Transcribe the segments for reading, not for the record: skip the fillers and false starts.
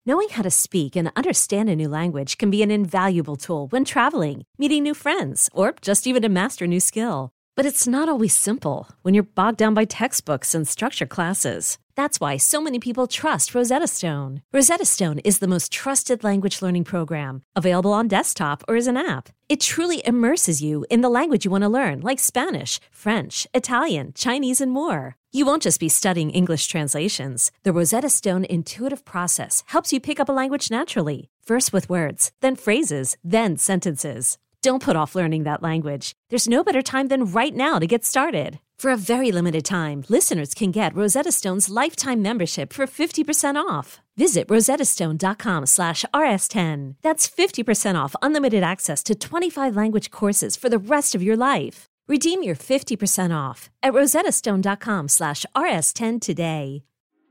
Knowing how to speak and understand a new language can be an invaluable tool when traveling, meeting new friends, or just even to master a new skill. But it's not always simple when you're bogged down by textbooks and structured classes. That's why so many people trust Rosetta Stone. Rosetta Stone is the most trusted language learning program, available on desktop or as an app. It truly immerses you in the language you want to learn, like Spanish, French, Italian, Chinese, and more. You won't just be studying English translations. The Rosetta Stone intuitive process helps you pick up a language naturally, first with words, then phrases, then sentences. Don't put off learning that language. There's no better time than right now to get started. For a very limited time, listeners can get Rosetta Stone's lifetime membership for 50% off. Visit rosettastone.com/rs10. That's 50% off unlimited access to 25 language courses for the rest of your life. Redeem your 50% off at rosettastone.com/rs10 today.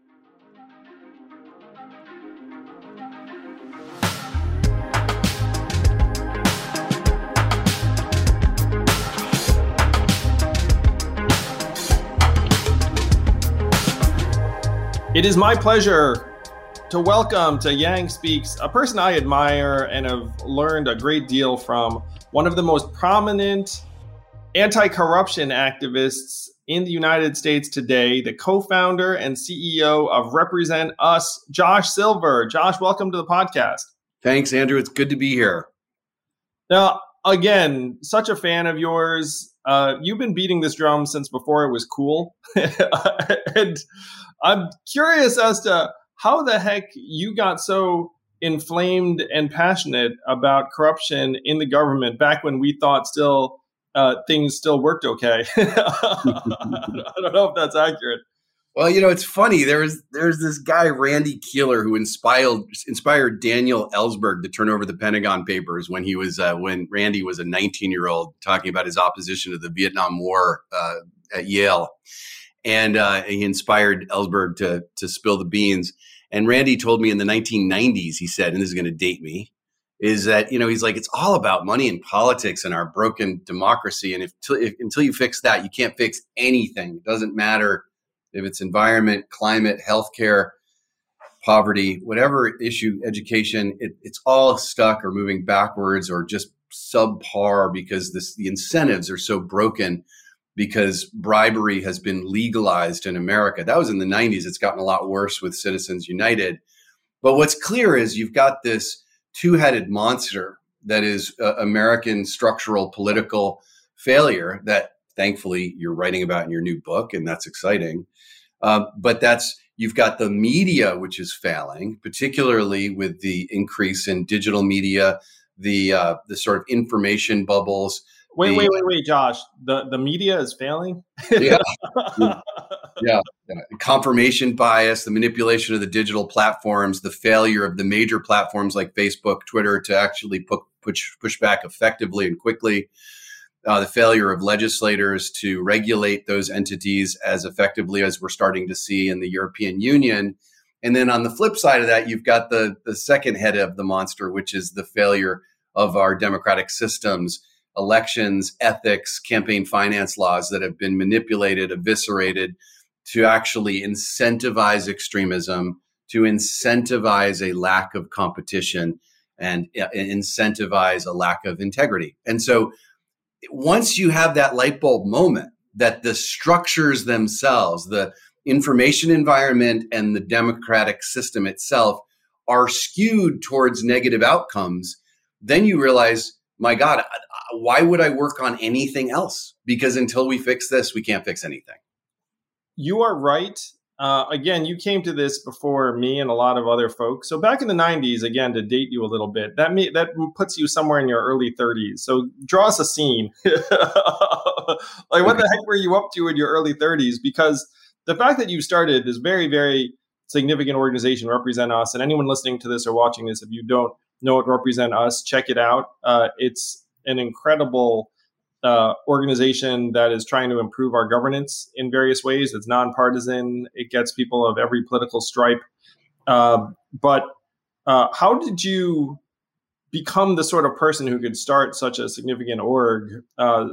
It is my pleasure to welcome to Yang Speaks a person I admire and have learned a great deal from, one of the most prominent anti-corruption activists in the United States today, the co-founder and CEO of Represent Us, Josh Silver. Josh, welcome to the podcast. Thanks, Andrew. It's good to be here. Now, again, such a fan of yours. You've been beating this drum since before it was cool. And I'm curious as to how the heck you got so inflamed and passionate about corruption in the government back when we thought things still worked okay. I don't know if that's accurate. Well, it's funny. There's this guy, Randy Keeler, who inspired Daniel Ellsberg to turn over the Pentagon Papers when Randy was a 19-year-old, talking about his opposition to the Vietnam War at Yale. And he inspired Ellsberg to spill the beans. And Randy told me in the 1990s, he said, and this is going to date me, is that, he's like, it's all about money and politics and our broken democracy. And until you fix that, you can't fix anything. It doesn't matter if it's environment, climate, healthcare, poverty, whatever issue, education, it's all stuck or moving backwards or just subpar because the incentives are so broken, because bribery has been legalized in America. That was in the 90s. It's gotten a lot worse with Citizens United. But what's clear is you've got this two-headed monster that is American structural political failure that thankfully you're writing about in your new book, and that's exciting. But you've got the media, which is failing, particularly with the increase in digital media, the sort of information bubbles. Wait, Josh. The media is failing? Yeah. Yeah. Confirmation bias, the manipulation of the digital platforms, the failure of the major platforms like Facebook, Twitter to actually push back effectively and quickly, the failure of legislators to regulate those entities as effectively as we're starting to see in the European Union. And then on the flip side of that, you've got the second head of the monster, which is the failure of our democratic systems, elections, ethics, campaign finance laws that have been manipulated, eviscerated to actually incentivize extremism, to incentivize a lack of competition and incentivize a lack of integrity. And so once you have that light bulb moment that the structures themselves, the information environment and the democratic system itself are skewed towards negative outcomes, then you realize, my God, why would I work on anything else? Because until we fix this, we can't fix anything. You are right. Again, you came to this before me and a lot of other folks. So back in the 90s, again, to date you a little bit, that puts you somewhere in your early 30s. So draw us a scene. Like, what the heck were you up to in your early 30s? Because the fact that you started this very, very significant organization, Represent Us, and anyone listening to this or watching this, if you don't know what Represent Us, check it out. It's an incredible organization that is trying to improve our governance in various ways. It's nonpartisan. It gets people of every political stripe. But how did you become the sort of person who could start such a significant org,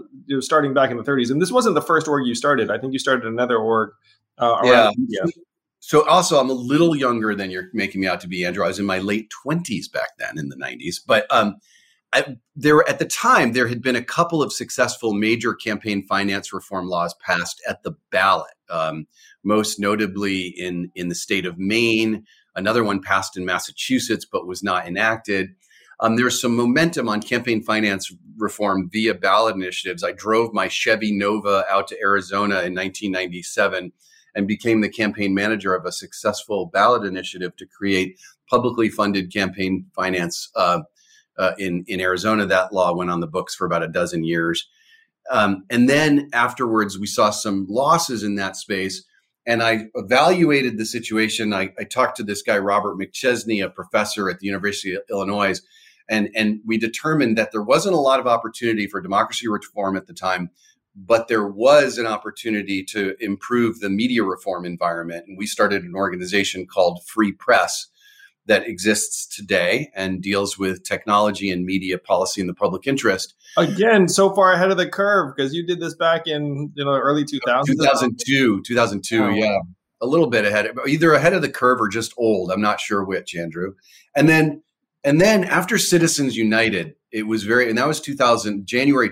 starting back in the 30s? And this wasn't the first org you started. I think you started another org around media. So also, I'm a little younger than you're making me out to be, Andrew. I was in my late 20s back then in the 90s. But at the time, there had been a couple of successful major campaign finance reform laws passed at the ballot, most notably in the state of Maine. Another one passed in Massachusetts, but was not enacted. There's some momentum on campaign finance reform via ballot initiatives. I drove my Chevy Nova out to Arizona in 1997 and became the campaign manager of a successful ballot initiative to create publicly funded campaign finance in Arizona. That law went on the books for about a dozen years. And then afterwards, we saw some losses in that space. And I evaluated the situation. I talked to this guy, Robert McChesney, a professor at the University of Illinois, and we determined that there wasn't a lot of opportunity for democracy reform at the time, but there was an opportunity to improve the media reform environment. And we started an organization called Free Press that exists today and deals with technology and media policy in the public interest. Again, so far ahead of the curve, because you did this back in early 2000s. 2002, oh. Yeah. A little bit ahead, either ahead of the curve or just old. I'm not sure which, Andrew. And then after Citizens United, it was and that was January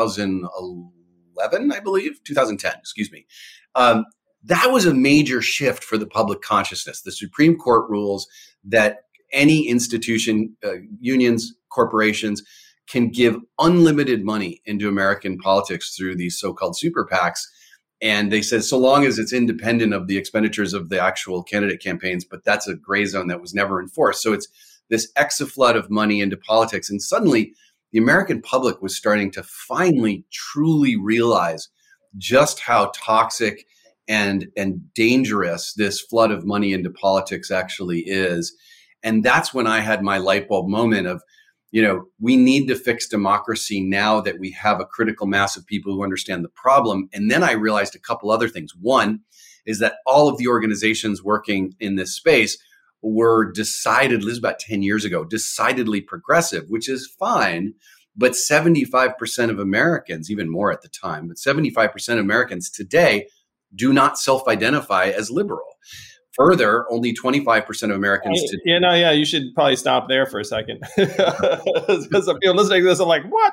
2011, I believe, 2010, excuse me. That was a major shift for the public consciousness. The Supreme Court rules that any institution, unions, corporations can give unlimited money into American politics through these so-called super PACs. And they said, so long as it's independent of the expenditures of the actual candidate campaigns, but that's a gray zone that was never enforced. So it's this exaflood of money into politics. And suddenly the American public was starting to finally truly realize just how toxic and dangerous this flood of money into politics actually is. And that's when I had my light bulb moment of, we need to fix democracy now that we have a critical mass of people who understand the problem. And then I realized a couple other things. One is that all of the organizations working in this space were this is about 10 years ago, decidedly progressive, which is fine. But 75% of Americans, even more at the time, but 75% of Americans today do not self-identify as liberal. Further, only 25% of Americans today. You should probably stop there for a second. Because some people listening to this are like, what?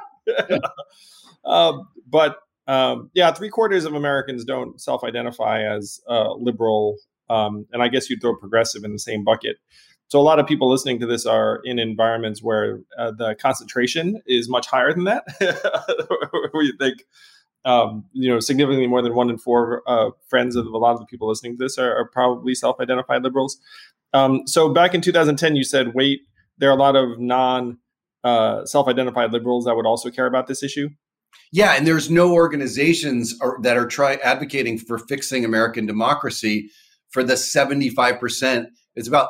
But 3/4 of Americans don't self-identify as liberal. And I guess you'd throw progressive in the same bucket. So a lot of people listening to this are in environments where the concentration is much higher than that, where you think, significantly more than 1 in 4 friends of a lot of the people listening to this are probably self-identified liberals. So back in 2010, you said, wait, there are a lot of self-identified liberals that would also care about this issue? Yeah, and there's no organizations that are advocating for fixing American democracy for the 75%. It's about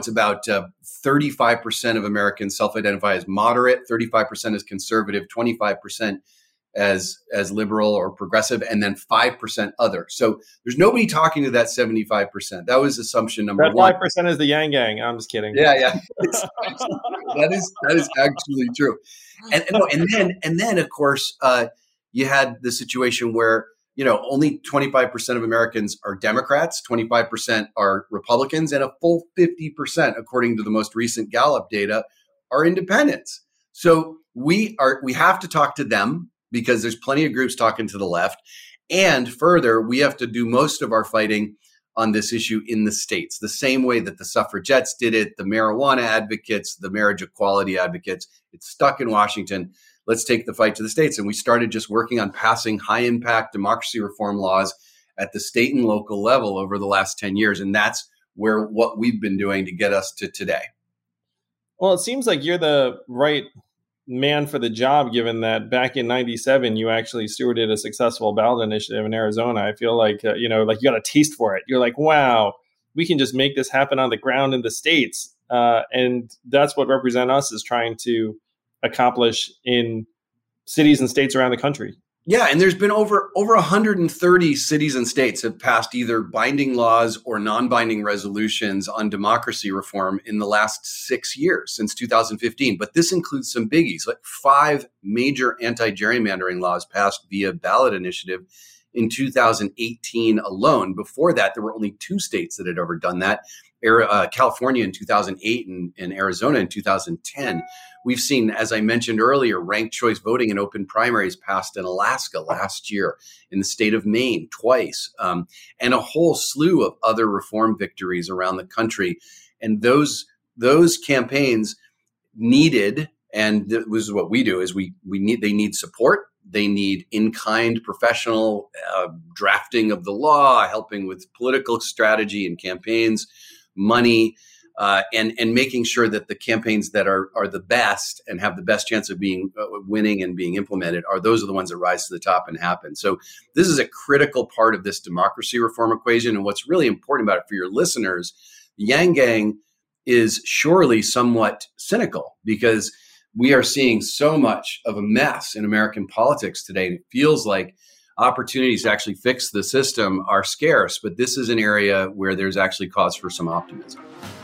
35% of Americans self-identify as moderate, 35% as conservative, 25% as liberal or progressive, and then 5% other. So there's nobody talking to that 75%. That was assumption number one. That 5% is the Yang Gang. I'm just kidding. Yeah. That is actually true. And then of course you had the situation where only 25% of Americans are Democrats, 25% are Republicans, and a full 50%, according to the most recent Gallup data, are independents. So we have to talk to them because there's plenty of groups talking to the left. And further, we have to do most of our fighting on this issue in the states, the same way that the suffragettes did it, the marijuana advocates, the marriage equality advocates. It's stuck in Washington. Let's take the fight to the states. And we started just working on passing high impact democracy reform laws at the state and local level over the last 10 years. And that's what we've been doing to get us to today. Well, it seems like you're the right man for the job, given that back in 97, you actually stewarded a successful ballot initiative in Arizona. I feel like, you got a taste for it. You're like, wow, we can just make this happen on the ground in the states. And that's what Represent Us is trying to accomplish in cities and states around the country. Yeah, and there's been over 130 cities and states have passed either binding laws or non-binding resolutions on democracy reform in the last 6 years, since 2015. But this includes some biggies, like 5 major anti-gerrymandering laws passed via ballot initiative in 2018 alone. Before that, there were only 2 states that had ever done that. California in 2008 and Arizona in 2010. We've seen, as I mentioned earlier, ranked choice voting and open primaries passed in Alaska last year, in the state of Maine twice, and a whole slew of other reform victories around the country. And those campaigns needed, and this is what we do, is they need support. They need in-kind professional drafting of the law, helping with political strategy and campaigns, money, and making sure that the campaigns that are the best and have the best chance of being winning and being implemented those are the ones that rise to the top and happen. So this is a critical part of this democracy reform equation. And what's really important about it for your listeners, the Yang Gang is surely somewhat cynical, because we are seeing so much of a mess in American politics today. And it feels like opportunities to actually fix the system are scarce, but this is an area where there's actually cause for some optimism.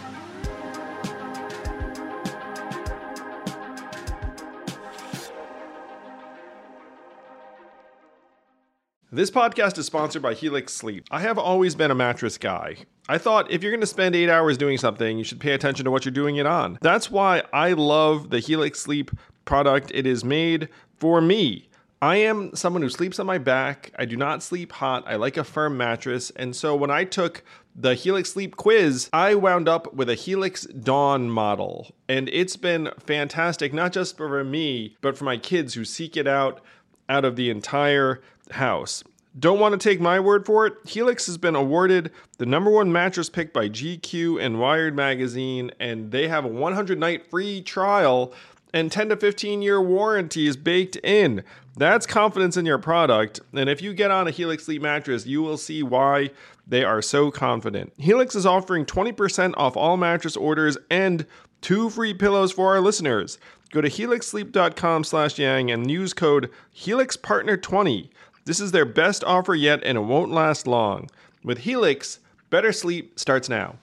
This podcast is sponsored by Helix Sleep. I have always been a mattress guy. I thought if you're going to spend 8 hours doing something, you should pay attention to what you're doing it on. That's why I love the Helix Sleep product. It is made for me. I am someone who sleeps on my back. I do not sleep hot. I like a firm mattress. And so when I took the Helix Sleep quiz, I wound up with a Helix Dawn model. And it's been fantastic, not just for me, but for my kids who seek it out of the entire house. Don't want to take my word for it? Helix has been awarded the #1 mattress pick by GQ and Wired magazine, and they have a 100-night free trial and 10 to 15-year warranty is baked in. That's confidence in your product, and if you get on a Helix Sleep mattress, you will see why they are so confident. Helix is offering 20% off all mattress orders and 2 free pillows for our listeners. Go to helixsleep.com/yang and use code HelixPartner20. This is their best offer yet, and it won't last long. With Helix, better sleep starts now.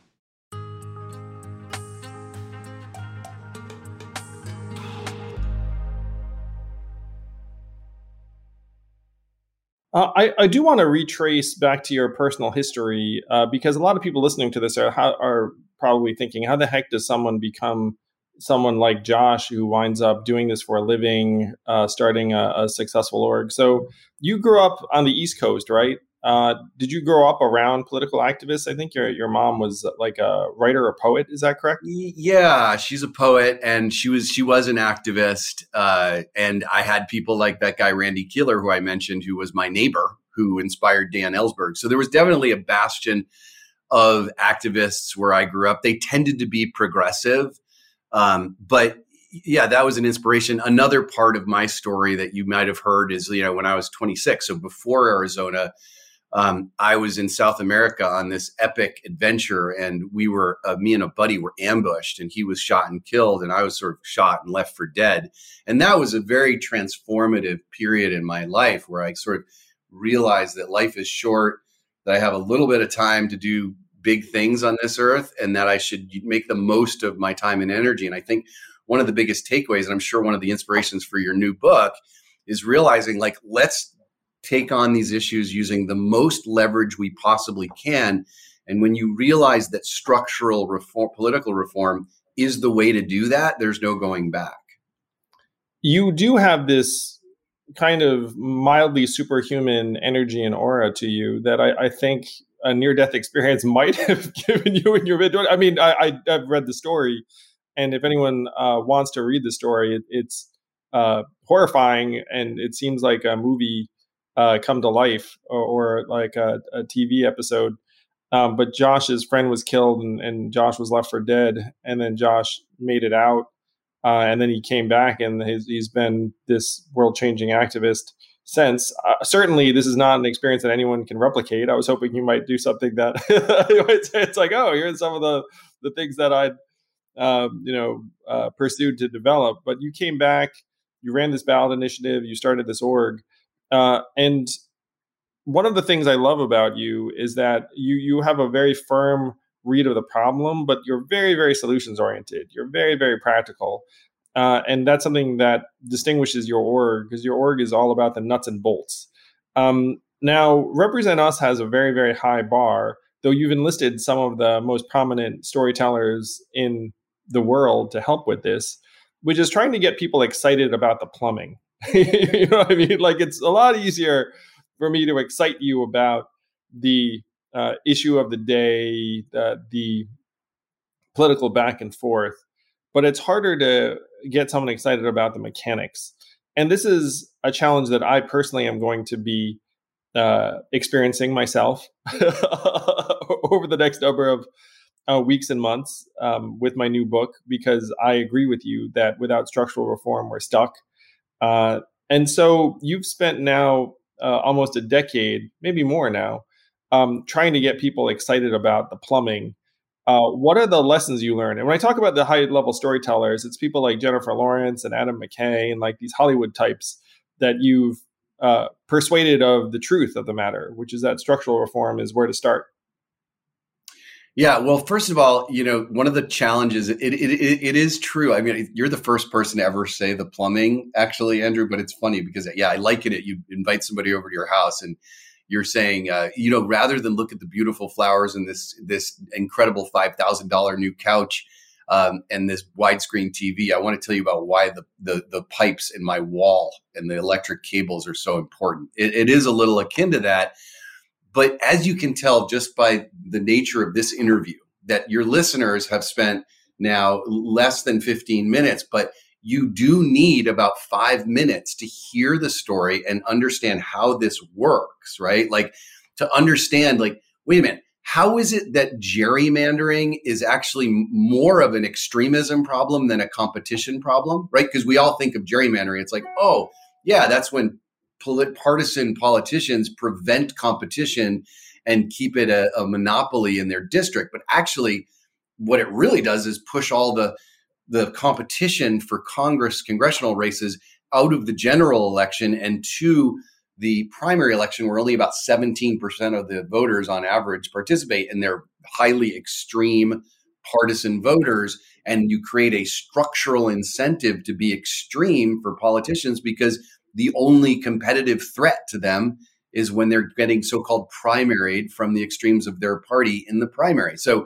I do want to retrace back to your personal history because a lot of people listening to this are probably thinking, how the heck does someone become someone like Josh who winds up doing this for a living, starting a successful org? So you grew up on the East Coast, right? Did you grow up around political activists? I think your mom was like a writer or poet. Is that correct? Yeah, she's a poet, and she was an activist. And I had people like that guy, Randy Keeler, who I mentioned, who was my neighbor, who inspired Dan Ellsberg. So there was definitely a bastion of activists where I grew up. They tended to be progressive. But yeah, that was an inspiration. Another part of my story that you might have heard is, when I was 26, so before Arizona, I was in South America on this epic adventure, and me and a buddy were ambushed, and he was shot and killed, and I was sort of shot and left for dead. And that was a very transformative period in my life where I sort of realized that life is short, that I have a little bit of time to do big things on this earth, and that I should make the most of my time and energy. And I think one of the biggest takeaways, and I'm sure one of the inspirations for your new book, is realizing, let's take on these issues using the most leverage we possibly can. And when you realize that structural reform, political reform, is the way to do that, there's no going back. You do have this kind of mildly superhuman energy and aura to you that I think a near-death experience might have given you in your mid. I mean, I've read the story, and if anyone wants to read the story, it's horrifying, and it seems like a movie come to life, or like a TV episode. But Josh's friend was killed, and Josh was left for dead, and then Josh made it out, and then he came back, and he's been this world-changing activist since. Certainly, this is not an experience that anyone can replicate. I was hoping you might do something that it's like, oh, here's some of the things that I'd pursued to develop. But you came back, you ran this ballot initiative, you started this org, and one of the things I love about you is that you have a very firm read of the problem, but you're very, very solutions oriented. You're very, very practical. And that's something that distinguishes your org, because your org is all about the nuts and bolts. Now, Represent Us has a very, very high bar, though you've enlisted some of the most prominent storytellers in the world to help with this, which is trying to get people excited about the plumbing. You know what I mean? Like, it's a lot easier for me to excite you about the issue of the day, the political back and forth, but it's harder to get someone excited about the mechanics. And this is a challenge that I personally am going to be experiencing myself over the next number of weeks and months with my new book, because I agree with you that without structural reform, we're stuck. And so you've spent now almost a decade, maybe more now, trying to get people excited about the plumbing. What are the lessons you learned? And when I talk about the high level storytellers, it's people like Jennifer Lawrence and Adam McKay and like these Hollywood types that you've persuaded of the truth of the matter, which is that structural reform is where to start. Yeah, well, first of all, one of the challenges, it is true. I mean, you're the first person to ever say the plumbing, actually, Andrew, but it's funny because, I liken it. You invite somebody over to your house and you're saying, rather than look at the beautiful flowers and this incredible $5,000 new couch and this widescreen TV, I want to tell you about why the pipes in my wall and the electric cables are so important. It is a little akin to that. But as you can tell just by the nature of this interview, that your listeners have spent now less than 15 minutes, but you do need about 5 minutes to hear the story and understand how this works, right? Like to understand, like, wait a minute, how is it that gerrymandering is actually more of an extremism problem than a competition problem, right? Because we all think of gerrymandering. It's like, oh, yeah, that's when partisan politicians prevent competition and keep it a monopoly in their district. But actually, what it really does is push all the competition for congressional races out of the general election and to the primary election, where only about 17% of the voters on average participate, and they're highly extreme partisan voters. And you create a structural incentive to be extreme for politicians because the only competitive threat to them is when they're getting so-called primaried from the extremes of their party in the primary. So,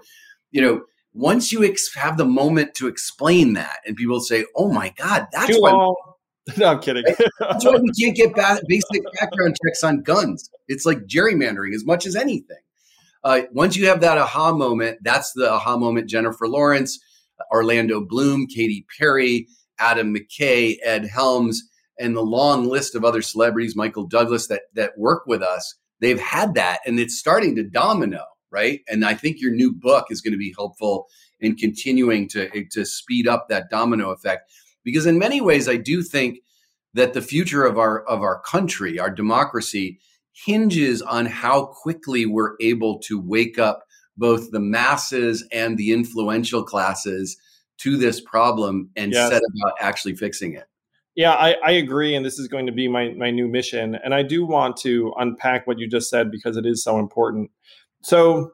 once you have the moment to explain that and people say, oh my God, that's too why. long. No, I'm kidding. That's why we can't get basic background checks on guns. It's like gerrymandering as much as anything. Once you have that aha moment, that's the aha moment. Jennifer Lawrence, Orlando Bloom, Katy Perry, Adam McKay, Ed Helms, and the long list of other celebrities, Michael Douglas, that work with us, they've had that, and it's starting to domino, right? And I think your new book is going to be helpful in continuing to speed up that domino effect, because in many ways, I do think that the future of our country, our democracy, hinges on how quickly we're able to wake up both the masses and the influential classes to this problem and set about actually fixing it. Yeah, I agree. And this is going to be my new mission. And I do want to unpack what you just said because it is so important. So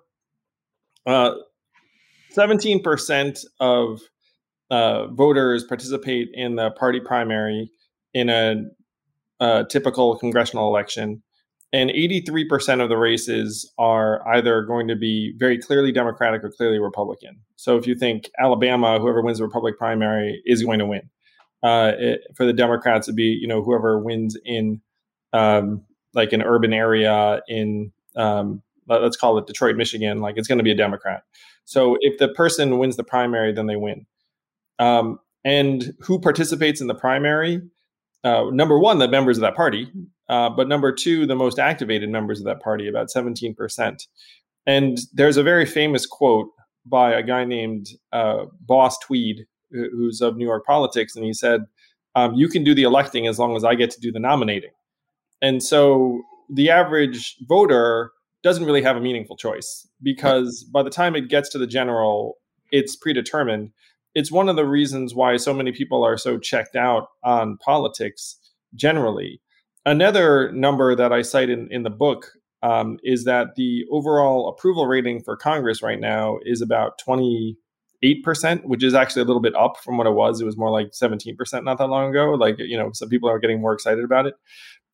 17% of voters participate in the party primary in a typical congressional election. And 83% of the races are either going to be very clearly Democratic or clearly Republican. So if you think Alabama, whoever wins the Republican primary is going to win. For the Democrats, it'd be whoever wins in like an urban area in let's call it Detroit, Michigan, like it's going to be a Democrat. So if the person wins the primary, then they win. And who participates in the primary? Number one, the members of that party, but number two, the most activated members of that party, about 17%. And there's a very famous quote by a guy named Boss Tweed, who's of New York politics, and he said, you can do the electing as long as I get to do the nominating. And so the average voter doesn't really have a meaningful choice, because by the time it gets to the general, it's predetermined. It's one of the reasons why so many people are so checked out on politics generally. Another number that I cite in the book is that the overall approval rating for Congress right now is about 28%, which is actually a little bit up from what it was. It was more like 17% not that long ago. Like, some people are getting more excited about it.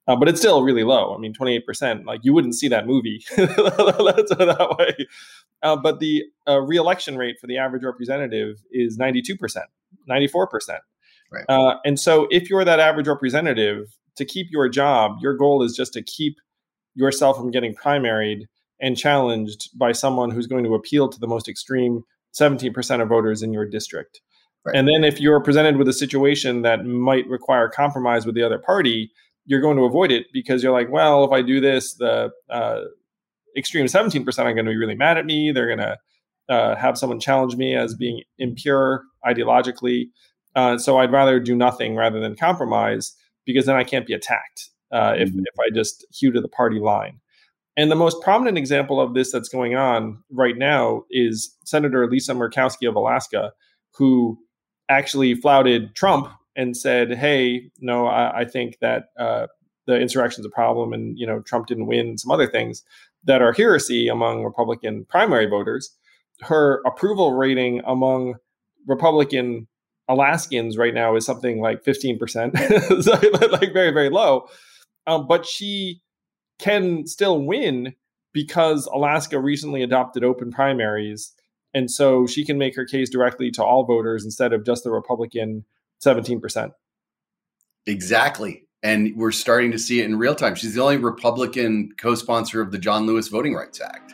but it's still really low. I mean, 28%, like you wouldn't see that movie. Let's put it that way. But the re-election rate for the average representative is 92%, 94%. Right. And so if you're that average representative, to keep your job, your goal is just to keep yourself from getting primaried and challenged by someone who's going to appeal to the most extreme 17% of voters in your district. Right. And then if you're presented with a situation that might require compromise with the other party, you're going to avoid it because you're like, well, if I do this, the extreme 17% are going to be really mad at me. They're going to have someone challenge me as being impure ideologically. So I'd rather do nothing rather than compromise, because then I can't be attacked if I just hew to the party line. And the most prominent example of this that's going on right now is Senator Lisa Murkowski of Alaska, who actually flouted Trump and said, hey, no, I think that the insurrection is a problem and, Trump didn't win, some other things that are heresy among Republican primary voters. Her approval rating among Republican Alaskans right now is something like 15%, so, like very, very low. But she can still win because Alaska recently adopted open primaries. And so she can make her case directly to all voters instead of just the Republican 17%. Exactly. And we're starting to see it in real time. She's the only Republican co-sponsor of the John Lewis Voting Rights Act.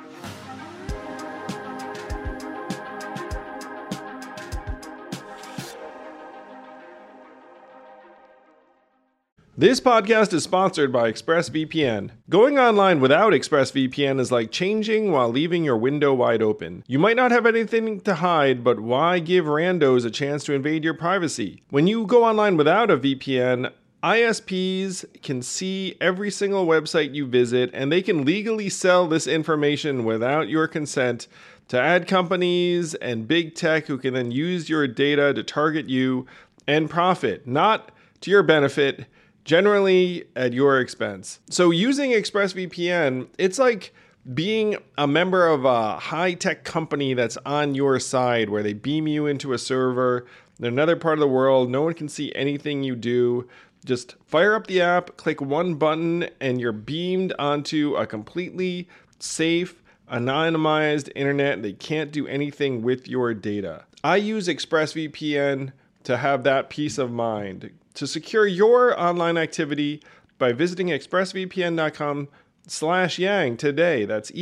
This podcast is sponsored by ExpressVPN. Going online without ExpressVPN is like changing while leaving your window wide open. You might not have anything to hide, but why give randos a chance to invade your privacy? When you go online without a VPN, ISPs can see every single website you visit, and they can legally sell this information without your consent to ad companies and big tech who can then use your data to target you and profit, not to your benefit, generally at your expense. So using ExpressVPN, it's like being a member of a high-tech company that's on your side, where they beam you into a server in another part of the world. No one can see anything you do. Just fire up the app, click one button, and you're beamed onto a completely safe, anonymized internet. They can't do anything with your data. I use ExpressVPN to have that peace of mind. To secure your online activity by visiting expressvpn.com/yang today. That's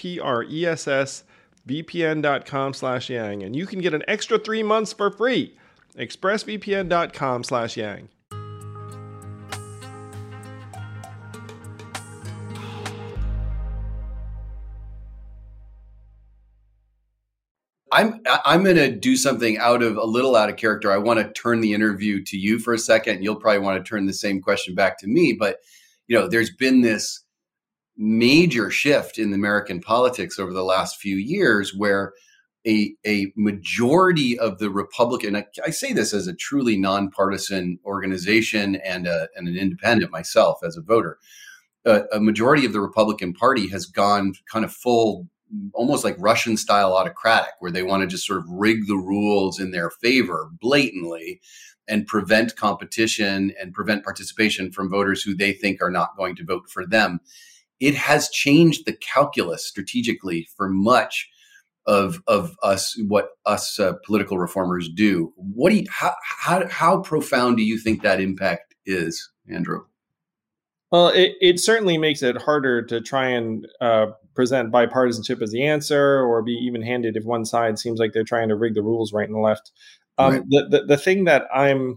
expressvpn.com/yang. And you can get an extra 3 months for free. expressvpn.com/yang. I'm going to do something a little out of character. I want to turn the interview to you for a second. You'll probably want to turn the same question back to me. But, there's been this major shift in American politics over the last few years where a majority of the Republican, I say this as a truly nonpartisan organization and an independent myself as a voter, a majority of the Republican Party has gone kind of full, almost like Russian style autocratic, where they want to just sort of rig the rules in their favor blatantly and prevent competition and prevent participation from voters who they think are not going to vote for them. It has changed the calculus strategically for much of us, what us political reformers do. How profound do you think that impact is, Andrew? Well, it certainly makes it harder to try and present bipartisanship as the answer, or be even-handed if one side seems like they're trying to rig the rules right and left. Right. The thing that I'm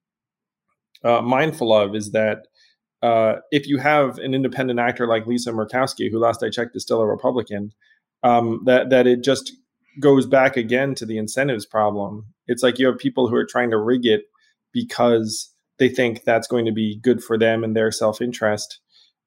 mindful of is that if you have an independent actor like Lisa Murkowski, who last I checked is still a Republican, that it just goes back again to the incentives problem. It's like you have people who are trying to rig it because they think that's going to be good for them and their self-interest.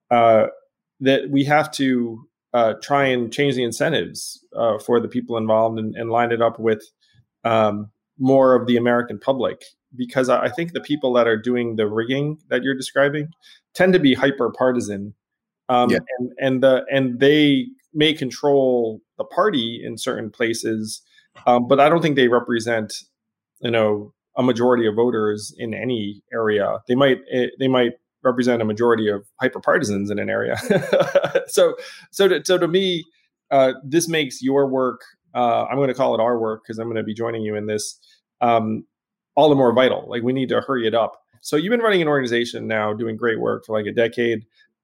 That we have to try and change the incentives for the people involved and line it up with more of the American public. Because I think the people that are doing the rigging that you're describing tend to be hyper partisan, and they may control the party in certain places, but I don't think they represent, a majority of voters in any area. They might represent a majority of hyperpartisans in an area. So to me, this makes your work, I'm going to call it our work because I'm going to be joining you in this, all the more vital. Like, we need to hurry it up. So you've been running an organization now doing great work for like a decade.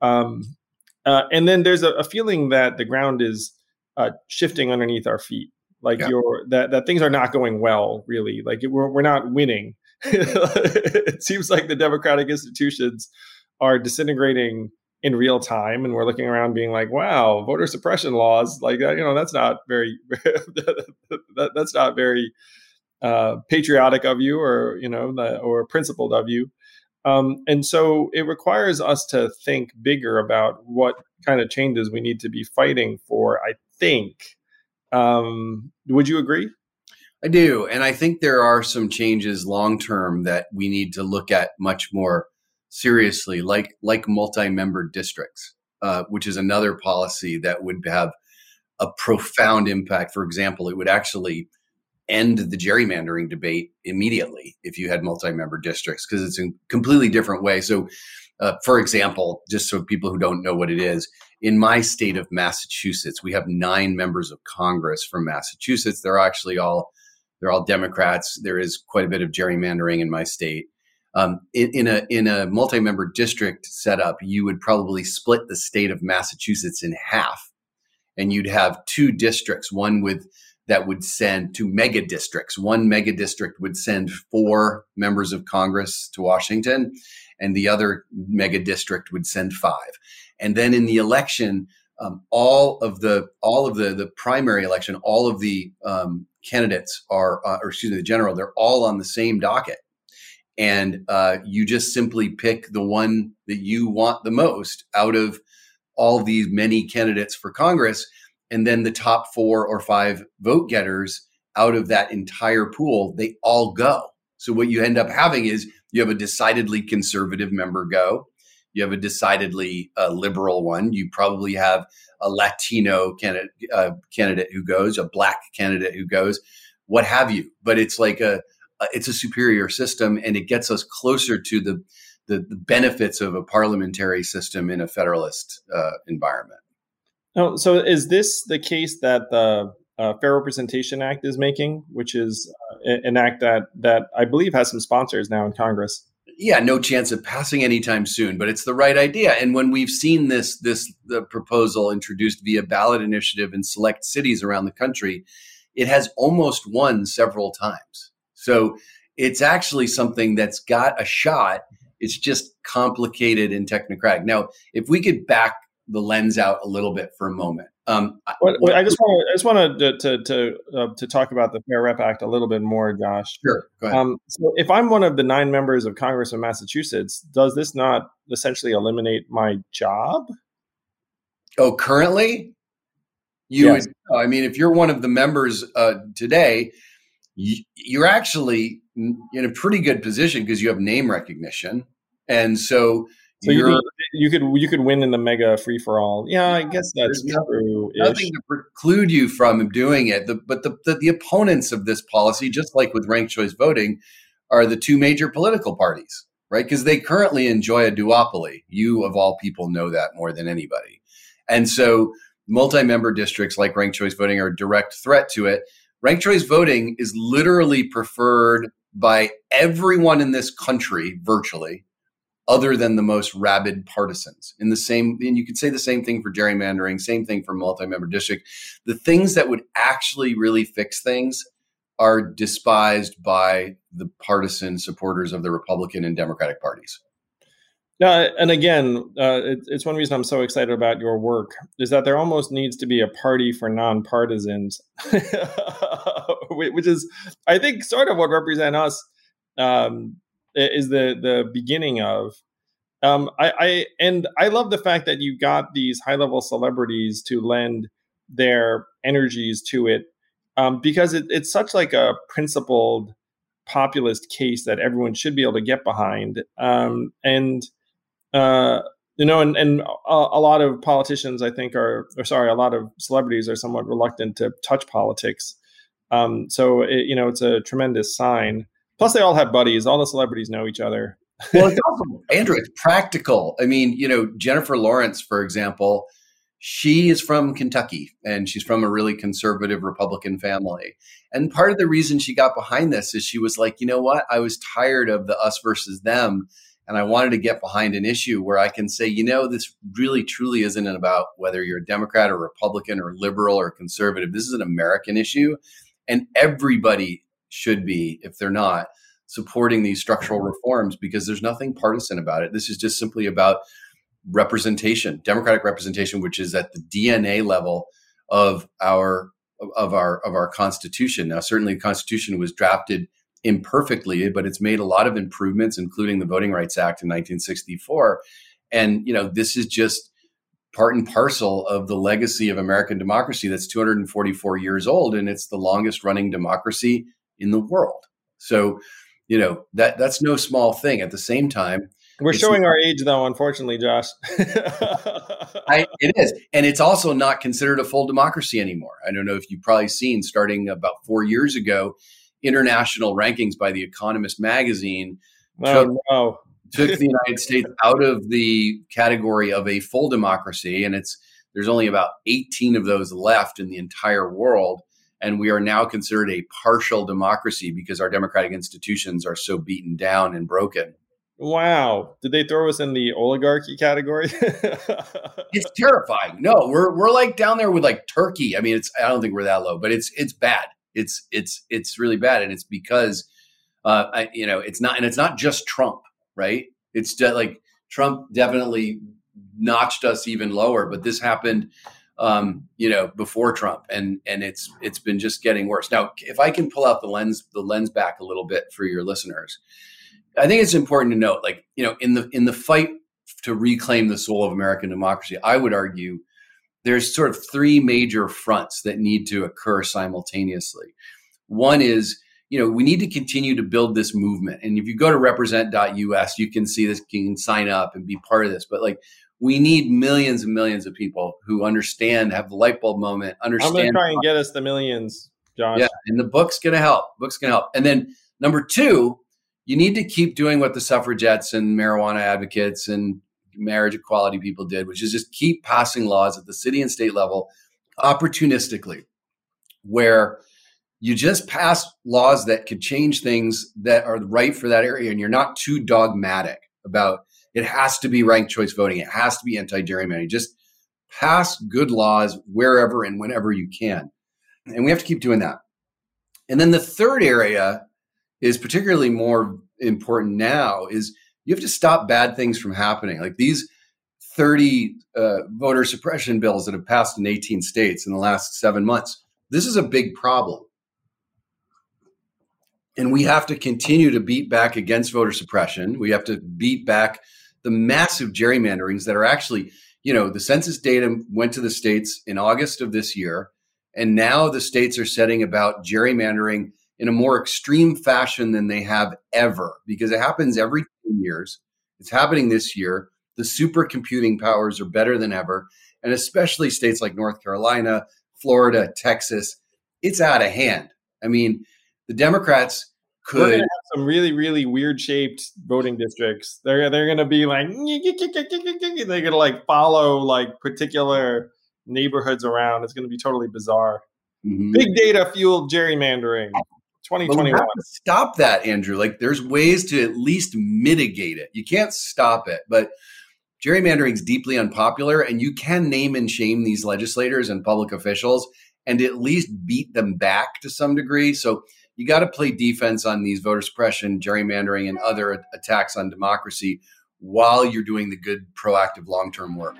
And then there's a feeling that the ground is shifting underneath our feet. Like that things are not going well, really. Like we're not winning. It seems like the democratic institutions are disintegrating in real time, and we're looking around being like, wow, voter suppression laws, like that, that's not very that's not very patriotic of you, or or principled of you. And so it requires us to think bigger about what kind of changes we need to be fighting for, I think. Would you agree? I do. And I think there are some changes long term that we need to look at much more seriously, like multi-member districts, which is another policy that would have a profound impact. For example, it would actually end the gerrymandering debate immediately if you had multi-member districts, because it's a completely different way. So, for example, just so people who don't know what it is, in my state of Massachusetts, we have 9 members of Congress from Massachusetts. They're all Democrats. There is quite a bit of gerrymandering in my state. In a multi-member district setup, you would probably split the state of Massachusetts in half, and you'd have 2 districts, that would send 2 mega districts. One mega district would send 4 members of Congress to Washington, and the other mega district would send 5. And then in the election, all of the primary election, all of the candidates the general, they're all on the same docket. And you just simply pick the one that you want the most out of all these many candidates for Congress. And then the top 4 or 5 vote getters out of that entire pool, they all go. So what you end up having is you have a decidedly conservative member go. You have a decidedly liberal one. You probably have a Latino candidate who goes, a Black candidate who goes, what have you. But it's like it's a superior system, and it gets us closer to the benefits of a parliamentary system in a federalist environment. Oh, so is this the case that the Fair Representation Act is making, which is an act that I believe has some sponsors now in Congress? Yeah, no chance of passing anytime soon, but it's the right idea. And when we've seen the proposal introduced via ballot initiative in select cities around the country, it has almost won several times. So it's actually something that's got a shot. It's just complicated and technocratic. Now, if we could back the lens out a little bit for a moment. I just wanted to talk about the Fair Rep Act a little bit more, Josh. Sure. Go ahead. So if I'm one of the 9 members of Congress of Massachusetts, does this not essentially eliminate my job? Oh, currently? Yes. I mean, if you're one of the members today, you're actually in a pretty good position because you have name recognition. And so you could win in the mega free for all. Yeah, I guess that's true. Nothing to preclude you from doing it. But the opponents of this policy, just like with ranked choice voting, are the 2 major political parties, right? Because they currently enjoy a duopoly. You, of all people, know that more than anybody. And so multi-member districts like ranked choice voting are a direct threat to it. Ranked choice voting is literally preferred by everyone in this country, virtually, other than the most rabid partisans. And you could say the same thing for gerrymandering, same thing for multi-member district. The things that would actually really fix things are despised by the partisan supporters of the Republican and Democratic parties. And again, it's one reason I'm so excited about your work is that there almost needs to be a party for nonpartisans, which is, I think, sort of what Represent Us is the beginning of. I love the fact that you got these high-level celebrities to lend their energies to it, because it's such like a principled populist case that everyone should be able to get behind. And a lot of politicians, I think, a lot of celebrities are somewhat reluctant to touch politics. So it's a tremendous sign. Plus, they all have buddies. All the celebrities know each other. Well, it's also, Andrew, it's practical. I mean, Jennifer Lawrence, for example, she is from Kentucky and she's from a really conservative Republican family. And part of the reason she got behind this is she was like, you know what? I was tired of the us versus them. And I wanted to get behind an issue where I can say, this really truly isn't about whether you're a Democrat or Republican or liberal or conservative. This is an American issue. And everybody should be, if they're not, supporting these structural reforms because there's nothing partisan about it. This is just simply about representation, democratic representation, which is at the DNA level of our Constitution. Now, certainly the Constitution was drafted imperfectly, but it's made a lot of improvements, including the Voting Rights Act in 1964. And, this is just part and parcel of the legacy of American democracy that's 244 years old, and it's the longest running democracy in the world. So, that's no small thing. At the same time, we're showing our age, though, unfortunately, Josh. It is. And it's also not considered a full democracy anymore. I don't know if you've probably seen, starting about 4 years ago, international rankings by The Economist magazine took the United States out of the category of a full democracy. And there's only about 18 of those left in the entire world. And we are now considered a partial democracy because our democratic institutions are so beaten down and broken. Wow. Did they throw us in the oligarchy category? It's terrifying. No, we're like down there with like Turkey. I mean, I don't think we're that low, but it's bad. It's really bad. And it's because, it's not just Trump, right? It's like Trump definitely notched us even lower, but this happened, before Trump, and it's been just getting worse. Now, if I can pull out the lens back a little bit for your listeners, I think it's important to note, like, in the fight to reclaim the soul of American democracy, I would argue there's sort of three major fronts that need to occur simultaneously. One is, we need to continue to build this movement. And if you go to represent.us, you can see this, you can sign up and be part of this. But we need millions and millions of people who understand, have the light bulb moment, understand. I'm going to try and get us the millions, Josh. Yeah, and the book's going to help. And then number two, you need to keep doing what the suffragettes and marijuana advocates and marriage equality people did, which is just keep passing laws at the city and state level opportunistically, where you just pass laws that could change things that are right for that area. And you're not too dogmatic about it has to be ranked choice voting. It has to be anti-gerrymandering. Just pass good laws wherever and whenever you can. And we have to keep doing that. And then the third area is particularly more important now, is you have to stop bad things from happening. Like these 30 voter suppression bills that have passed in 18 states in the last 7 months. This is a big problem. And we have to continue to beat back against voter suppression. We have to beat back the massive gerrymanderings that are actually, the census data went to the states in August of this year. And now the states are setting about gerrymandering in a more extreme fashion than they have ever, because it happens every 10 years. It's happening this year. The supercomputing powers are better than ever. And especially states like North Carolina, Florida, Texas, it's out of hand. I mean, the Democrats could. We're going to have some really, really weird shaped voting districts. They're going to be like, they're going to like follow like particular neighborhoods around. It's going to be totally bizarre. Mm-hmm. Big data fueled gerrymandering. 2021. We have to stop that, Andrew. Like, there's ways to at least mitigate it. You can't stop it, but gerrymandering is deeply unpopular, and you can name and shame these legislators and public officials and at least beat them back to some degree. So you got to play defense on these voter suppression, gerrymandering, and other attacks on democracy while you're doing the good, proactive, long-term work.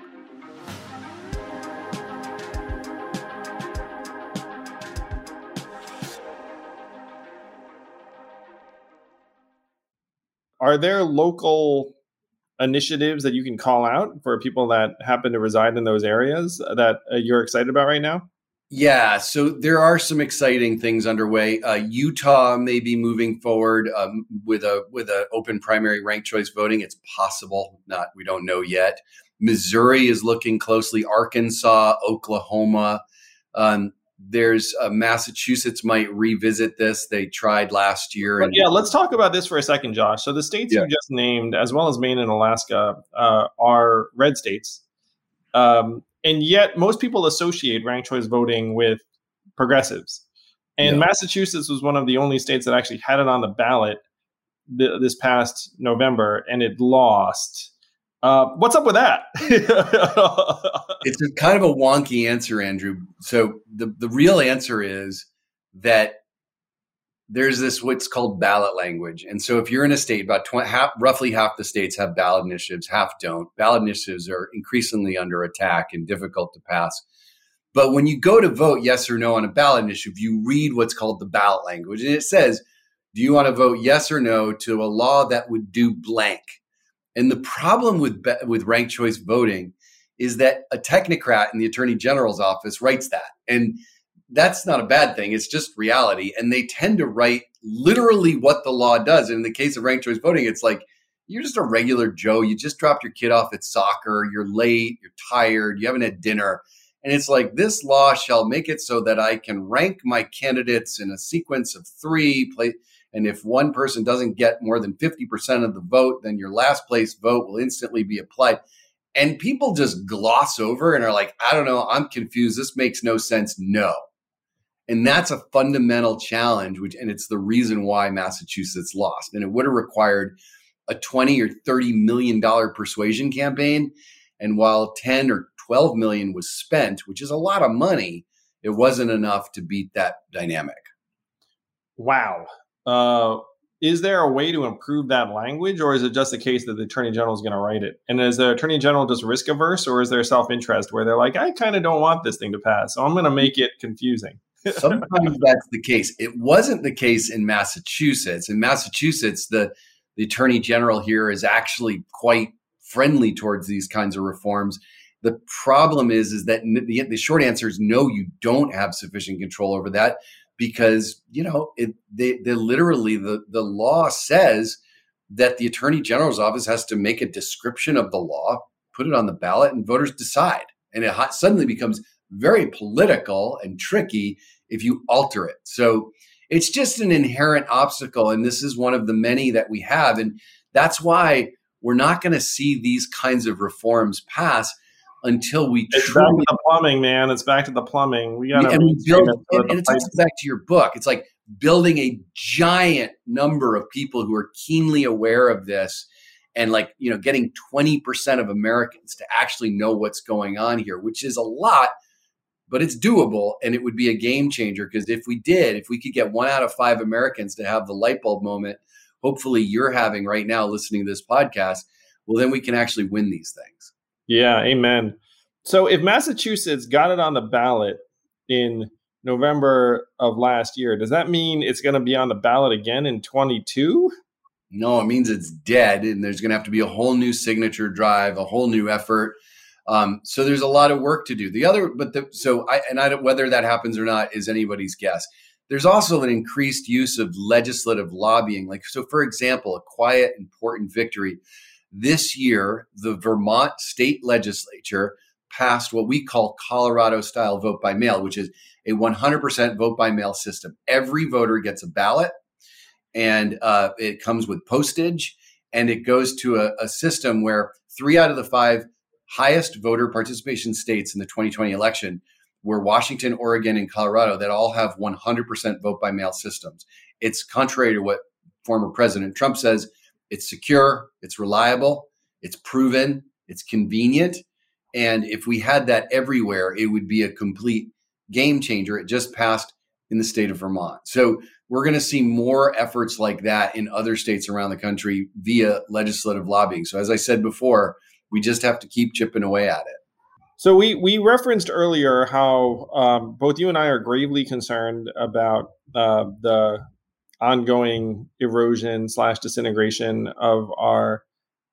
Are there local initiatives that you can call out for people that happen to reside in those areas that you're excited about right now? Yeah, so there are some exciting things underway. Utah may be moving forward with a open primary ranked choice voting. It's possible, we don't know yet. Missouri is looking closely. Arkansas, Oklahoma. There's Massachusetts might revisit this. They tried last year. And yeah, let's talk about this for a second, Josh. So the states you just named, as well as Maine and Alaska, are red states. And yet most people associate ranked choice voting with progressives. And Massachusetts was one of the only states that actually had it on the ballot this past November, and it lost. What's up with that? It's a kind of a wonky answer, Andrew. So the real answer is that there's this what's called ballot language. And so if you're in a state, roughly half the states have ballot initiatives, half don't. Ballot initiatives are increasingly under attack and difficult to pass. But when you go to vote yes or no on a ballot initiative, you read what's called the ballot language. And it says, do you want to vote yes or no to a law that would do blank? And the problem with ranked choice voting is that a technocrat in the Attorney General's office writes that. And that's not a bad thing. It's just reality. And they tend to write literally what the law does. And in the case of ranked choice voting, it's like, you're just a regular Joe. You just dropped your kid off at soccer. You're late. You're tired. You haven't had dinner. And it's like, this law shall make it so that I can rank my candidates in a sequence of 3. And if one person doesn't get more than 50% of the vote, then your last place vote will instantly be applied. And people just gloss over and are like, I don't know, I'm confused. This makes no sense. No. And that's a fundamental challenge, and it's the reason why Massachusetts lost. And it would have required a $20 or $30 million persuasion campaign. And while 10 or 12 million was spent, which is a lot of money, it wasn't enough to beat that dynamic. Wow. Is there a way to improve that language, or is it just the case that the Attorney General is going to write it? And is the Attorney General just risk averse, or is there self-interest where they're like, I kind of don't want this thing to pass, so I'm going to make it confusing? Sometimes that's the case. It wasn't the case in Massachusetts. In Massachusetts, the Attorney General here is actually quite friendly towards these kinds of reforms. The problem is that the short answer is no, you don't have sufficient control over that. Because, they literally, the law says that the Attorney General's office has to make a description of the law, put it on the ballot, and voters decide. And it suddenly becomes very political and tricky if you alter it. So it's just an inherent obstacle. And this is one of the many that we have. And that's why we're not going to see these kinds of reforms pass until we it's back to the plumbing, man. It's back to the plumbing. We got to build, and it's also back to your book. It's like building a giant number of people who are keenly aware of this, and getting 20% of Americans to actually know what's going on here, which is a lot, but it's doable, and it would be a game changer. Because if we could get 1 out of 5 Americans to have the light bulb moment, hopefully you're having right now listening to this podcast, well, then we can actually win these things. Yeah, amen. So if Massachusetts got it on the ballot in November of last year, does that mean it's going to be on the ballot again in 22? No, it means it's dead, and there's going to have to be a whole new signature drive, a whole new effort. So there's a lot of work to do. Whether that happens or not is anybody's guess. There's also an increased use of legislative lobbying. For example, a quiet, important victory. This year, the Vermont state legislature passed what we call Colorado-style vote by mail, which is a 100% vote by mail system. Every voter gets a ballot, and it comes with postage, and it goes to a system where 3 out of the 5 highest voter participation states in the 2020 election were Washington, Oregon, and Colorado, that all have 100% vote by mail systems. It's contrary to what former President Trump says. It's secure, it's reliable, it's proven, it's convenient. And if we had that everywhere, it would be a complete game changer. It just passed in the state of Vermont. So we're going to see more efforts like that in other states around the country via legislative lobbying. So as I said before, we just have to keep chipping away at it. So we referenced earlier how both you and I are gravely concerned about the ongoing erosion / disintegration of our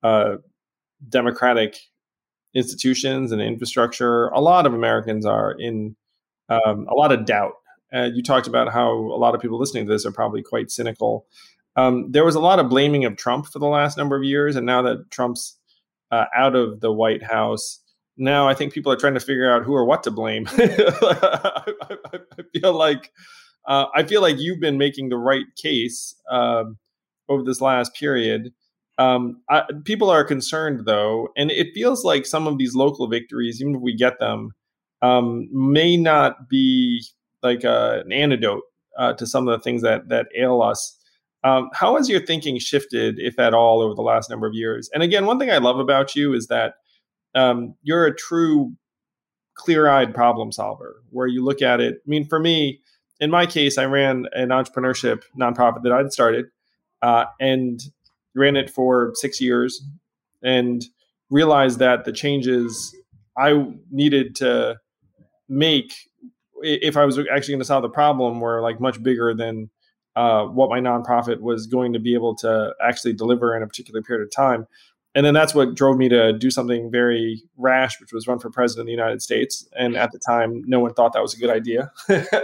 democratic institutions and infrastructure. A lot of Americans are in a lot of doubt. You talked about how a lot of people listening to this are probably quite cynical. There was a lot of blaming of Trump for the last number of years. And now that Trump's out of the White House, now I think people are trying to figure out who or what to blame. I feel like you've been making the right case over this last period. People are concerned, though, and it feels like some of these local victories, even if we get them, may not be like an antidote to some of the things that ail us. How has your thinking shifted, if at all, over the last number of years? And again, one thing I love about you is that you're a true clear-eyed problem solver, where you look at it. I mean, for me, in my case, I ran an entrepreneurship nonprofit that I had started and ran it for 6 years and realized that the changes I needed to make, if I was actually going to solve the problem, were like much bigger than what my nonprofit was going to be able to actually deliver in a particular period of time. And then that's what drove me to do something very rash, which was run for president of the United States. And at the time, no one thought that was a good idea.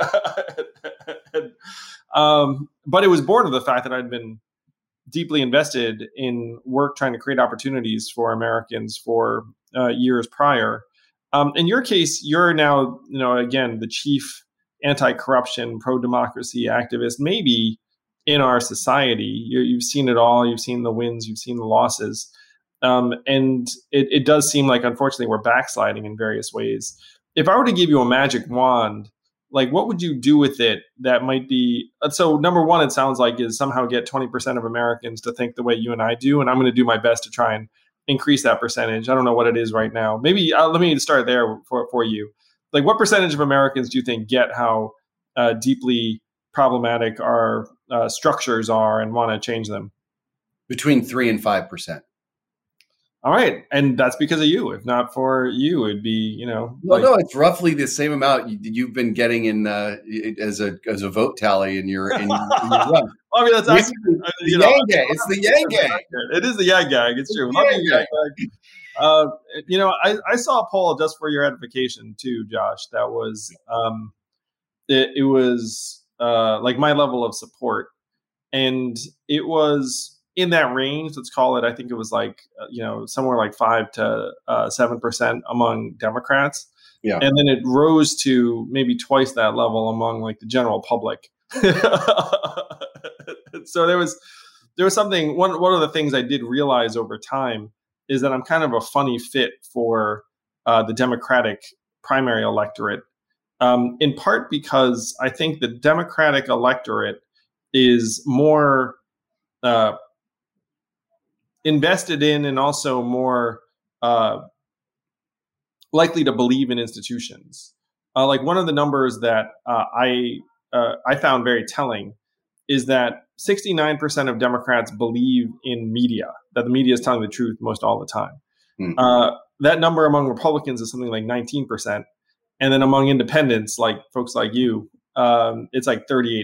But it was born of the fact that I'd been deeply invested in work trying to create opportunities for Americans for years prior. In your case, you're now, again, the chief anti-corruption, pro-democracy activist, maybe in our society. You've seen it all. You've seen the wins. You've seen the losses. And it does seem like, unfortunately, we're backsliding in various ways. If I were to give you a magic wand, like, what would you do with it that might be? So number one, it sounds like, is somehow get 20% of Americans to think the way you and I do. And I'm going to do my best to try and increase that percentage. I don't know what it is right now. Maybe let me start there for you. Like, what percentage of Americans do you think get how deeply problematic our structures are and want to change them? Between 3 and 5%. All right. And that's because of you. If not for you, it'd be, Well, no, it's roughly the same amount you've been getting in as a vote tally in your run. I mean, that's actually, It's the Yang Gang. It is the Yang Gang. It's true. I saw a poll, just for your edification too, Josh, that was it was like my level of support, and it was in that range. Let's call it, I think it was like somewhere like 5 to 7% among Democrats. Yeah. And then it rose to maybe twice that level among like the general public. So there was something, one of the things I did realize over time is that I'm kind of a funny fit for the Democratic primary electorate, in part because I think the Democratic electorate is more invested in and also more likely to believe in institutions. Like, one of the numbers that I found very telling is that 69% of Democrats believe in media, that the media is telling the truth most all the time. That number among Republicans is something like 19%. And then among independents, like folks like you, it's like 38%.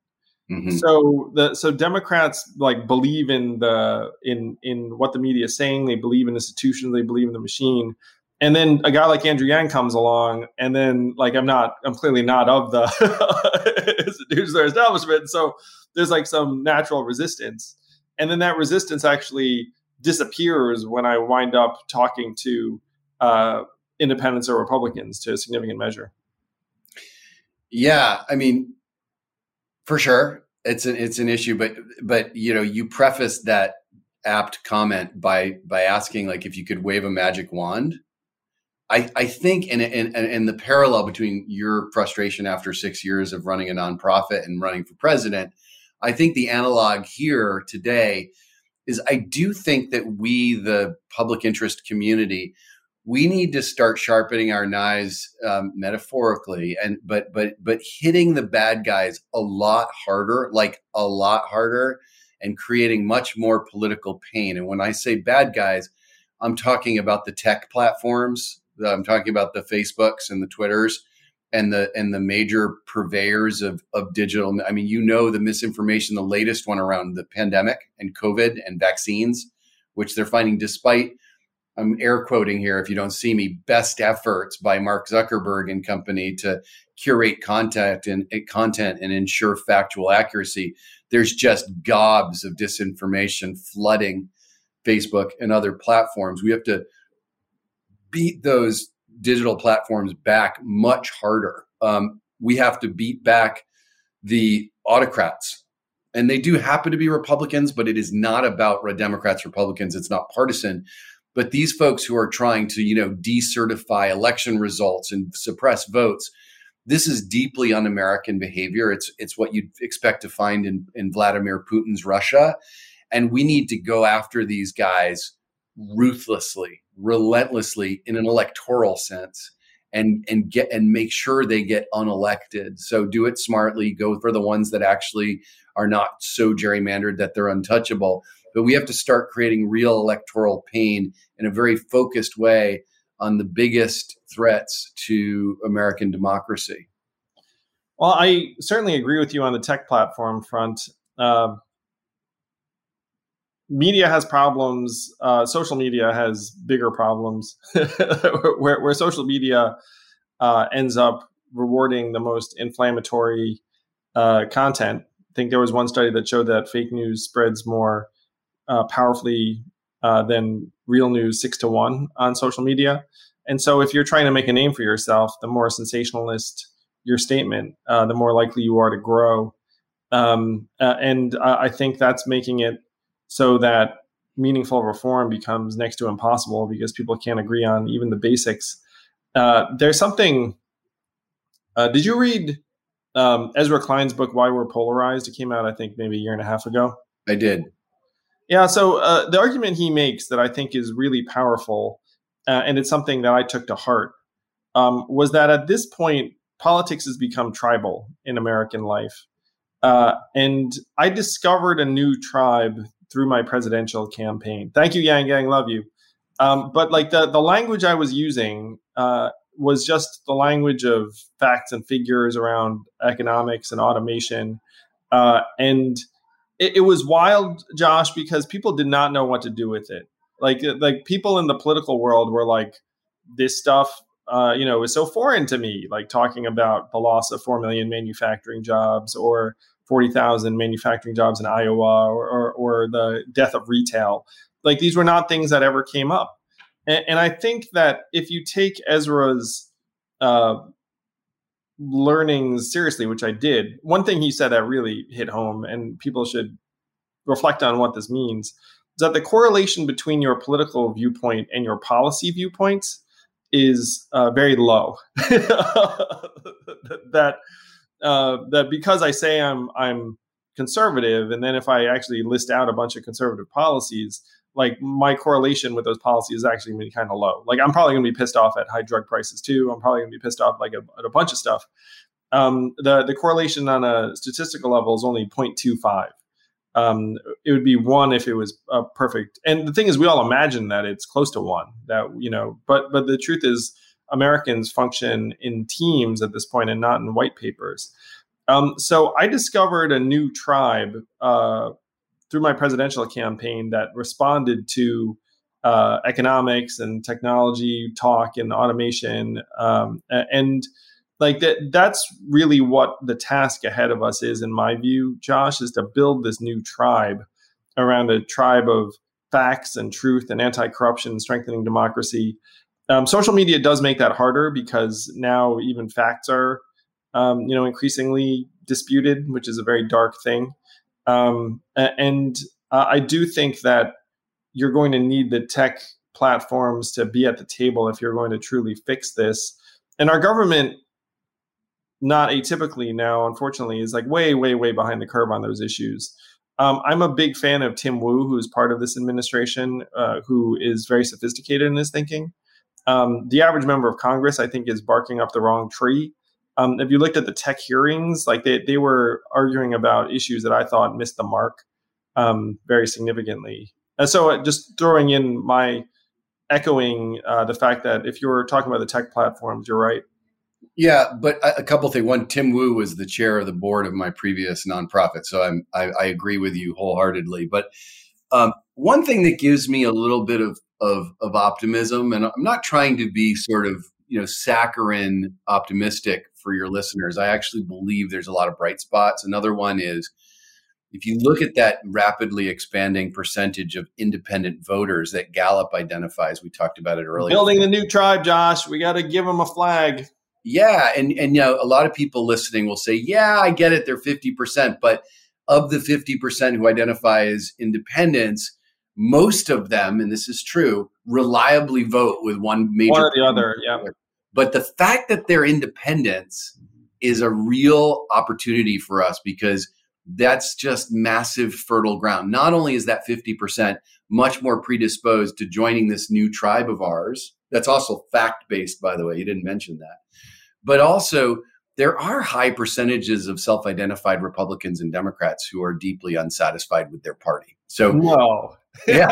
Mm-hmm. So Democrats like believe in what the media is saying. They believe in institutions. They believe in the machine. And then a guy like Andrew Yang comes along, and then like I'm clearly not of the institutions or establishment. So there's like some natural resistance, and then that resistance actually disappears when I wind up talking to independents or Republicans to a significant measure. Yeah, I mean, for sure, it's an issue, but you prefaced that apt comment by asking, like, if you could wave a magic wand. I think, and the parallel between your frustration after 6 years of running a nonprofit and running for president, I think the analog here today is, I do think that we, the public interest community, we need to start sharpening our knives, metaphorically, but hitting the bad guys a lot harder, and creating much more political pain. And when I say bad guys, I'm talking about the tech platforms. I'm talking about the Facebooks and the Twitters and the major purveyors of digital. I mean, the misinformation, the latest one around the pandemic and COVID and vaccines, which they're finding, despite, I'm air quoting here if you don't see me, best efforts by Mark Zuckerberg and company to curate content and ensure factual accuracy. There's just gobs of disinformation flooding Facebook and other platforms. We have to beat those digital platforms back much harder. We have to beat back the autocrats. And they do happen to be Republicans, but it is not about Democrats, Republicans. It's not partisan. But these folks who are trying to, decertify election results and suppress votes, this is deeply un-American behavior. It's what you'd expect to find in Vladimir Putin's Russia. And we need to go after these guys ruthlessly, relentlessly in an electoral sense and make sure they get unelected. So do it smartly, go for the ones that actually are not so gerrymandered that they're untouchable. But we have to start creating real electoral pain in a very focused way on the biggest threats to American democracy. Well, I certainly agree with you on the tech platform front. Media has problems. Social media has bigger problems where social media ends up rewarding the most inflammatory content. I think there was one study that showed that fake news spreads more powerfully than real news 6-1 on social media. And so if you're trying to make a name for yourself, the more sensationalist your statement, the more likely you are to grow. And I think that's making it so that meaningful reform becomes next to impossible because people can't agree on even the basics. There's something, did you read Ezra Klein's book, Why We're Polarized? It came out, I think, maybe a year and a half ago. I did. Yeah, so the argument he makes that I think is really powerful, and it's something that I took to heart, was that at this point, politics has become tribal in American life. And I discovered a new tribe through my presidential campaign. Thank you, Yang Gang, love you. But like the language I was using was just the language of facts and figures around economics and automation. And it was wild, Josh, because people did not know what to do with it. Like people in the political world were like, this stuff, is so foreign to me, like talking about the loss of 4 million manufacturing jobs or 40,000 manufacturing jobs in Iowa or the death of retail. Like these were not things that ever came up. And I think that if you take Ezra's learnings seriously, which I did, one thing he said that really hit home, and people should reflect on what this means, is that the correlation between your political viewpoint and your policy viewpoints is very low. That because I say I'm conservative, and then if I actually list out a bunch of conservative policies, like my correlation with those policies is actually going to be kind of low. Like I'm probably going to be pissed off at high drug prices too. I'm probably going to be pissed off at a bunch of stuff. The correlation on a statistical level is only 0.25. It would be 1 if it was perfect. And the thing is, we all imagine that it's close to 1. But the truth is, Americans function in teams at this point and not in white papers. So I discovered a new tribe through my presidential campaign that responded to economics and technology talk and automation. And like that's really what the task ahead of us is, in my view, Josh, is to build this new tribe around a tribe of facts and truth and anti-corruption and strengthening democracy. Social media does make that harder because now even facts are, increasingly disputed, which is a very dark thing. And I do think that you're going to need the tech platforms to be at the table if you're going to truly fix this. And our government, not atypically now, unfortunately, is like way, way, way behind the curve on those issues. I'm a big fan of Tim Wu, who is part of this administration, who is very sophisticated in his thinking. The average member of Congress, I think, is barking up the wrong tree. If you looked at the tech hearings, like they were arguing about issues that I thought missed the mark very significantly. And so just throwing in my echoing the fact that if you're talking about the tech platforms, you're right. Yeah, but a couple things. One, Tim Wu was the chair of the board of my previous nonprofit, so I agree with you wholeheartedly. But one thing that gives me a little bit of optimism, and I'm not trying to be sort of saccharine optimistic for your listeners. I actually believe there's a lot of bright spots. Another one is if you look at that rapidly expanding percentage of independent voters that Gallup identifies, we talked about it earlier. Building the new tribe, Josh. We got to give them a flag. Yeah. And a lot of people listening will say, yeah, I get it. They're 50%. But of the 50% who identify as independents, most of them, and this is true, reliably vote with one major. One or the other, yeah. But the fact that they're independents is a real opportunity for us, because that's just massive fertile ground. Not only is that 50% much more predisposed to joining this new tribe of ours, that's also fact-based, by the way, you didn't mention that, but also there are high percentages of self-identified Republicans and Democrats who are deeply unsatisfied with their party. So, no. Yeah.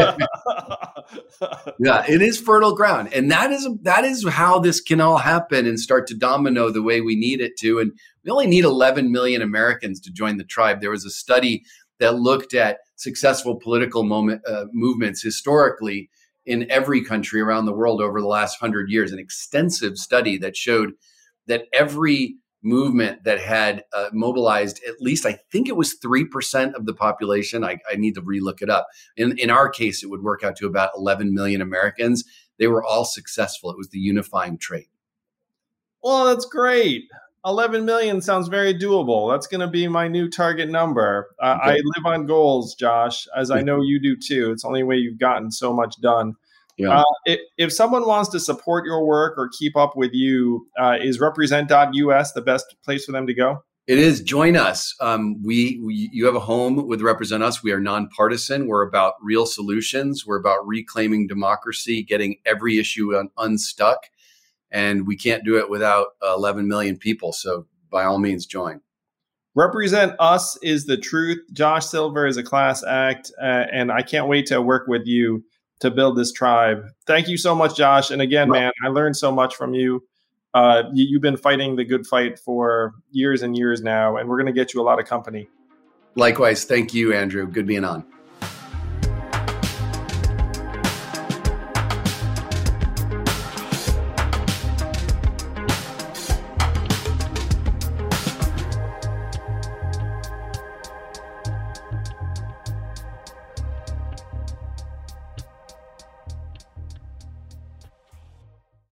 Yeah, it is fertile ground. And that is how this can all happen and start to domino the way we need it to. And we only need 11 million Americans to join the tribe. There was a study that looked at successful political movements historically in every country around the world over the last 100 years, an extensive study that showed that every movement that had mobilized at least, I think it was 3% of the population. I need to relook it up. In our case, it would work out to about 11 million Americans. They were all successful. It was the unifying trait. Well, that's great. 11 million sounds very doable. That's going to be my new target number. Okay. I live on goals, Josh, as I know you do too. It's the only way you've gotten so much done. Yeah. If someone wants to support your work or keep up with you, is represent.us the best place for them to go? It is. Join us. You have a home with Represent Us. We are nonpartisan. We're about real solutions. We're about reclaiming democracy, getting every issue unstuck. And we can't do it without 11 million people. So by all means, join. Represent Us is the truth. Josh Silver is a class act. And I can't wait to work with you to build this tribe. Thank you so much, Josh. And again, man, I learned so much from you. You've been fighting the good fight for years and years now, and we're going to get you a lot of company. Likewise. Thank you, Andrew. Good being on.